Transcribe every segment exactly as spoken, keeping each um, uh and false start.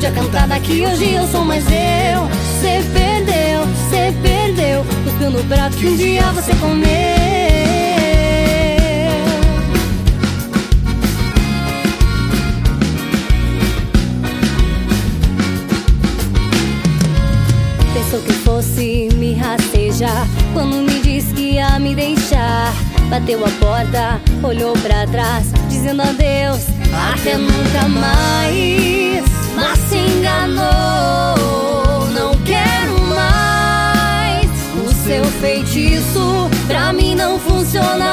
mude a cantada que hoje eu sou mais eu. Cê perdeu, cê perdeu, cuspiu no prato que um dia você comeu. Pensou que fosse me rastejar quando me disse que ia me deixar. Bateu a porta, olhou pra trás, dizendo adeus, até nunca mais. Mas se enganou, não quero mais. O seu feitiço pra mim não funciona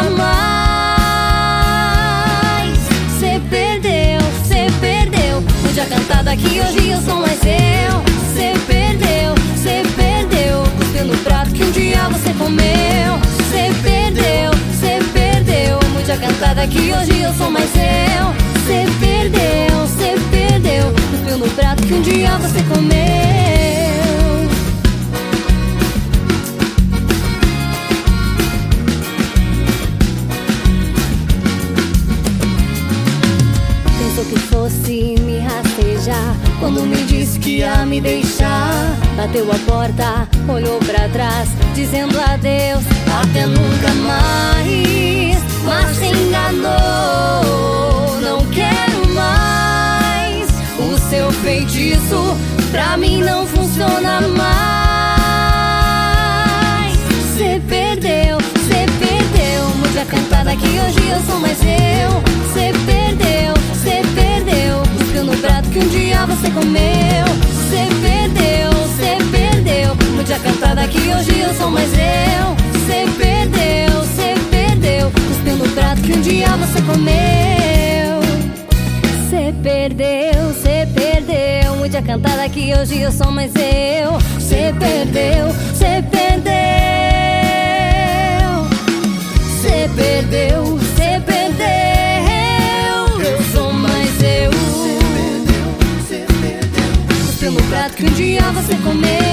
mais. Cê perdeu, cê perdeu, mude a cantada que hoje eu sou mais eu. Cê perdeu, cê perdeu, cuspiu no prato que um dia você comeu. Cê perdeu, cê perdeu, mude a cantada que hoje eu sou mais eu. Cê perdeu, cê perdeu, cuspiu no prato que um dia você comeu. Pensou que fosse me rastejar quando me disse que ia me deixar. Bateu a porta, olhou pra trás, dizendo adeus, até nunca mais. Mas se enganou, não quero mais. O seu feitiço pra mim não funciona mais. Cê perdeu, cê perdeu, mude a cantada que hoje eu sou mais eu. Cê perdeu, cê perdeu, cuspiu no prato que um dia você comeu. Cê perdeu, cê perdeu, mude a cantada que hoje eu sou mais eu. Cê perdeu, cê perdeu, cuspiu no prato que um dia você comeu. Cê perdeu, cê perdeu, mude a cantada que hoje eu sou mais eu. Cê perdeu, cê perdeu, cê perdeu, cê perdeu, eu sou mais eu. Cuspiu no prato que um dia você comeu.